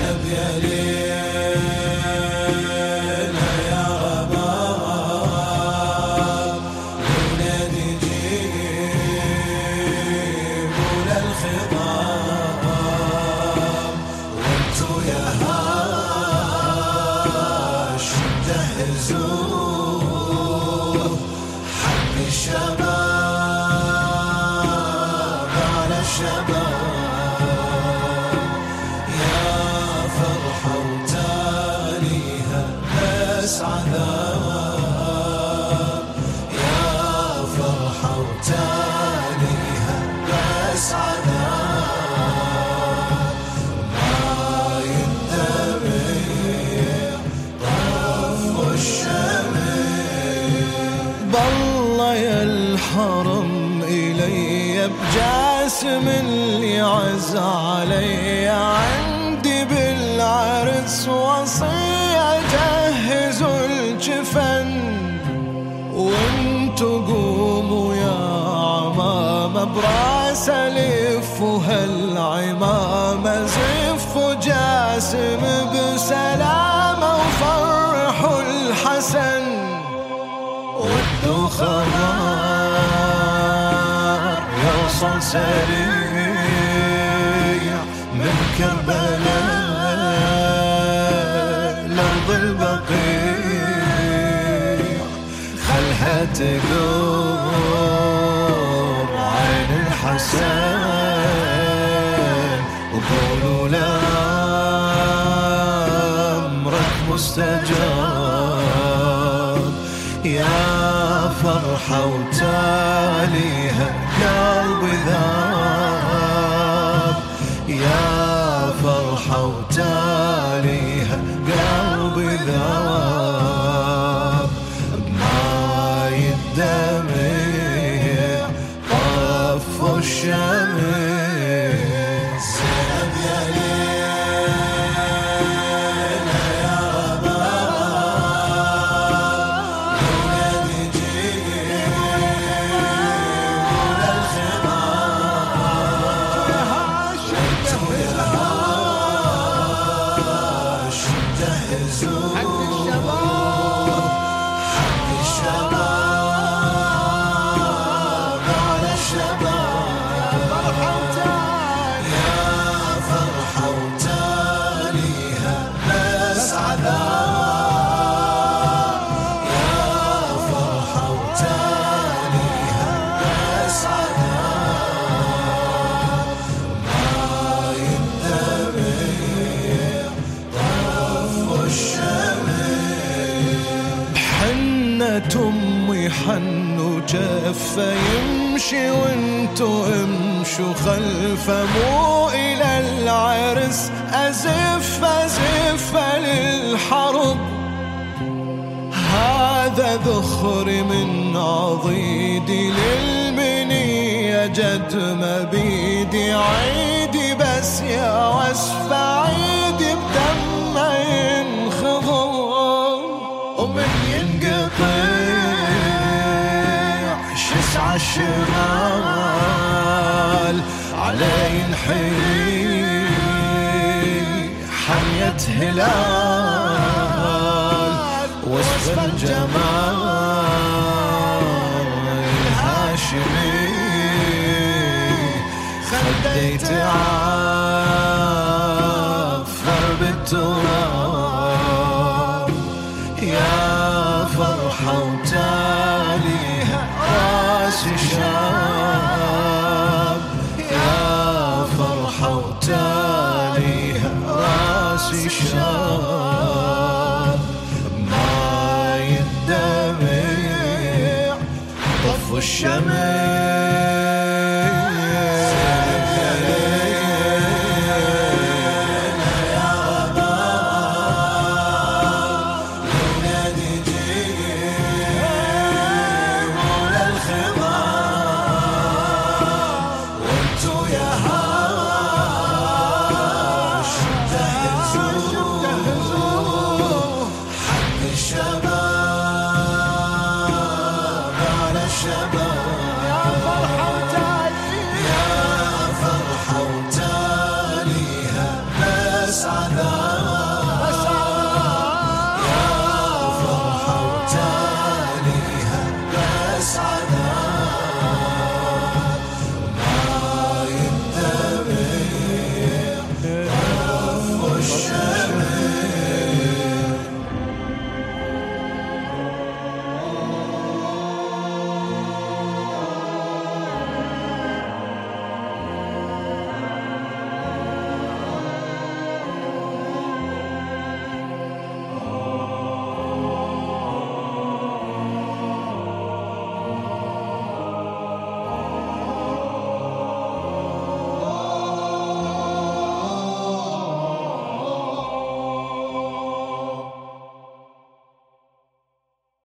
زينب يا ليل يا رباب ولادي جيبوا للخضاب وانتو يا هاشم جهزوه حق الشباب على الشباب عذاب يا فرحة وتاليها بس عذاب ما يندمع طف الشمع بالله يا الحرم إلي بجاسم اللي عز علي عندي بالعرس وصية جهزوا الجفن وانتو قوموا يا عمامة براس الف وهالعمامة زفوا جاسم بسلامة وفرحوا الحسن ودوا خبر يوصل سريع من كربلاء لأرض البقيع خلها تدور عين الحسن وقولوا له أمرك مستجاب يا فرحة وتاليها قلبي ذاب يا فرحة وتاليها قلبي ذاب ما يدمع طف الشمع زينب يا ليل يا رباب ولادي جيبوا للخضاب وانتو يا هاشم جهزوه حق الشباب على الشباب يا فرحة وتاليها بس عذاب يا فرحة وتاليها بس عذاب ما يندمع طف الشمع بحنة أمي حنوا جفة يمشي وانتو امشوا خلفه مو إلى العرس أزف أزف للحرب هذا ذخري من عضيدي للمنية جد مبيدي عيدي بس يا وصف عيدي بدم ينخضر ومن ينقطع شسع الشمال على ينحي حمية هلال وصف الجمال الهاشمي خديت عافر بالتراب يا فرحة وتاليها راس شاب يا فرحة وتاليها راس شاب ما يندمع طف الشمع الشباب على الشباب بس عذاب